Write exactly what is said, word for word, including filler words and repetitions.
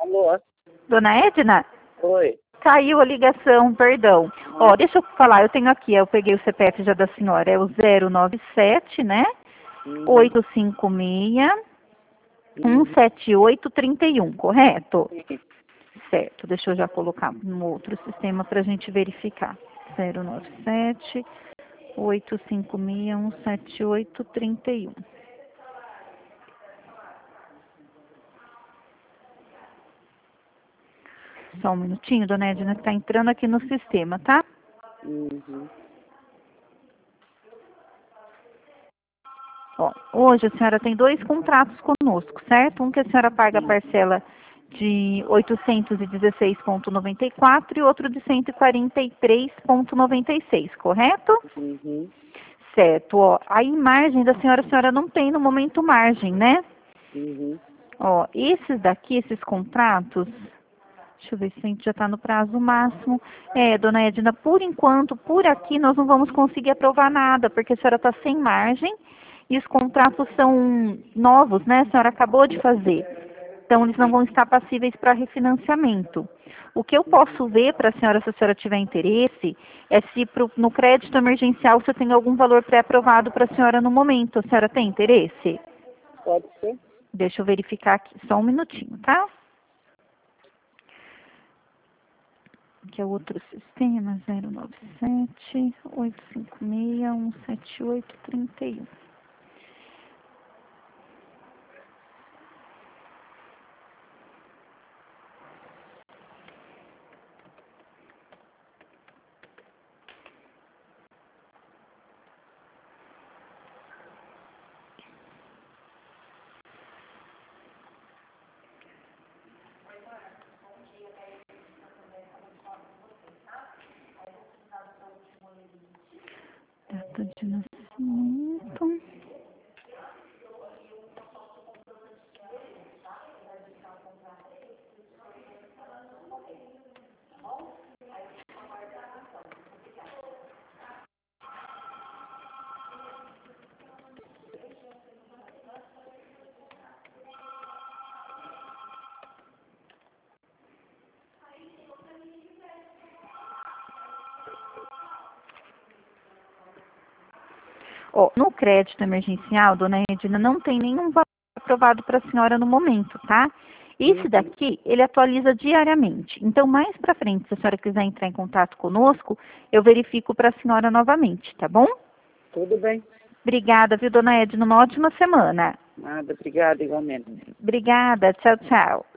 Alô? Dona Edna? Oi. Caiu a ligação, perdão. Ó, deixa eu falar, eu tenho aqui, eu peguei o C P F já da senhora, é o zero nove sete, né? Uhum. oito cinco seis, um sete oito três um, correto? Sim. Certo, deixa eu já colocar no outro sistema para a gente verificar. zero nove sete, oito cinco seis, um sete oito três um. Só um minutinho, dona Edna, está entrando aqui no sistema, tá? Uhum. Ó, hoje a senhora tem dois contratos conosco, certo? Um que a senhora paga a parcela de oitocentos e dezesseis reais e noventa e quatro centavos e outro de cento e quarenta e três reais e noventa e seis centavos, correto? Uhum. Certo, ó. Aí margem da senhora, a senhora não tem no momento margem, né? Uhum. Ó, esses daqui, esses contratos, deixa eu ver se a gente já está no prazo máximo. É, dona Edna, por enquanto, por aqui, nós não vamos conseguir aprovar nada, porque a senhora está sem margem e os contratos são novos, né? A senhora acabou de fazer. Então, eles não vão estar passíveis para refinanciamento. O que eu posso ver para a senhora, se a senhora tiver interesse, é se pro, no crédito emergencial você tem algum valor pré-aprovado para a senhora no momento. A senhora tem interesse? Pode ser? Deixa eu verificar aqui, só um minutinho, tá? Que é o outro sistema, zero nove sete, oito cinco seis, um sete oito três um. Data de nascimento. Ó, no crédito emergencial, dona Edna, não tem nenhum valor aprovado para a senhora no momento, tá? Esse daqui, ele atualiza diariamente. Então, mais para frente, se a senhora quiser entrar em contato conosco, eu verifico para a senhora novamente, tá bom? Tudo bem. Obrigada, viu, dona Edna? Uma ótima semana. Nada, obrigada igualmente. Obrigada, tchau, tchau.